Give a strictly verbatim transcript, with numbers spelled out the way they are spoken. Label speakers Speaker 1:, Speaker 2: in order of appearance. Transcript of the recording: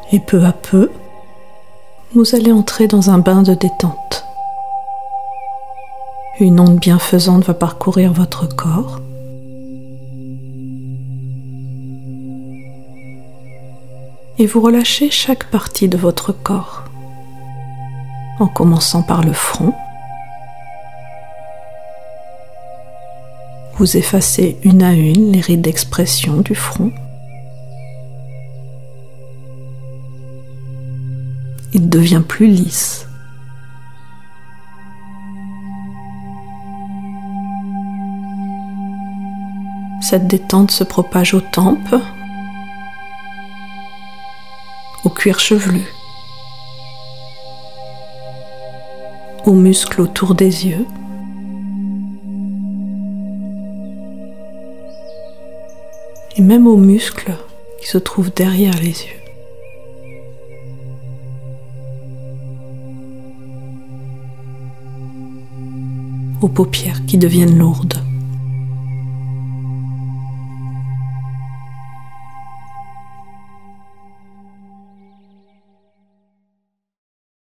Speaker 1: Et peu à peu, vous allez entrer dans un bain de détente. Une onde bienfaisante va parcourir votre corps. Et vous relâchez chaque partie de votre corps, en commençant par le front. Vous effacez une à une les rides d'expression du front. Il devient plus lisse. Cette détente se propage aux tempes, au cuir chevelu, aux muscles autour des yeux, et même aux muscles qui se trouvent derrière les yeux. Aux paupières qui deviennent lourdes.